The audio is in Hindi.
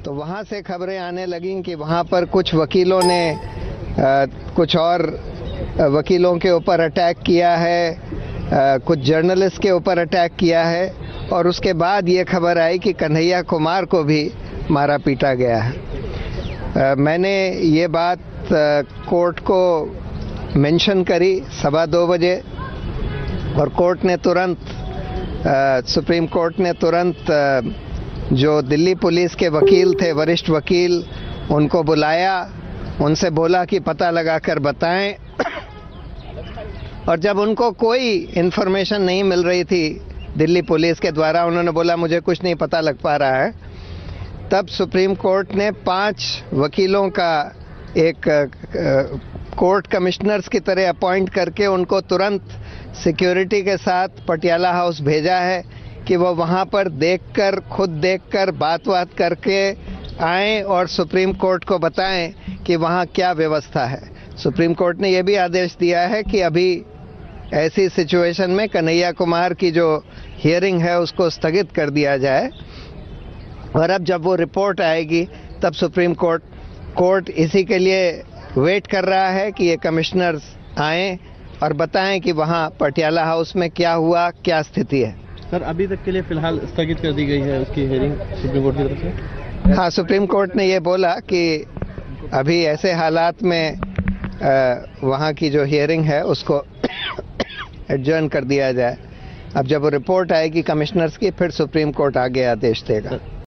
तो वहाँ से खबरें आने लगीं कि वहाँ पर कुछ वकीलों ने कुछ और वकीलों के ऊपर अटैक किया है, कुछ जर्नलिस्ट के ऊपर अटैक किया है, और उसके बाद ये खबर आई कि कन्हैया कुमार को भी मारा पीटा गया है। मैंने ये बात कोर्ट को मेंशन करी 2:15 बजे, और कोर्ट ने तुरंत सुप्रीम कोर्ट ने तुरंत जो दिल्ली पुलिस के वकील थे, वरिष्ठ वकील, उनको बुलाया, उनसे बोला कि पता लगाकर बताएं। और जब उनको कोई इन्फॉर्मेशन नहीं मिल रही थी दिल्ली पुलिस के द्वारा, उन्होंने बोला मुझे कुछ नहीं पता लग पा रहा है, तब सुप्रीम कोर्ट ने 5 वकीलों का एक कोर्ट कमिश्नर्स की तरह अपॉइंट करके उनको तुरंत सिक्योरिटी के साथ पटियाला हाउस भेजा है कि वो वहाँ पर देखकर, खुद देखकर, बात करके आएं और सुप्रीम कोर्ट को बताएं कि वहाँ क्या व्यवस्था है। सुप्रीम कोर्ट ने यह भी आदेश दिया है कि अभी ऐसी सिचुएशन में कन्हैया कुमार की जो हियरिंग है उसको स्थगित कर दिया जाए, और अब जब वो रिपोर्ट आएगी तब सुप्रीम कोर्ट इसी के लिए वेट कर रहा है कि ये कमिश्नर्स आएं और बताएं कि वहाँ पटियाला हाउस में क्या हुआ, क्या स्थिति है। सर, अभी तक के लिए फिलहाल स्थगित कर दी गई है उसकी हियरिंग सुप्रीम कोर्ट की तरफ से? हाँ, सुप्रीम कोर्ट ने ये बोला कि अभी ऐसे हालात में वहाँ की जो हियरिंग है उसको एडजर्न कर दिया जाए। अब जब वो रिपोर्ट आएगी कमिश्नर्स की, फिर सुप्रीम कोर्ट आगे आदेश देगा।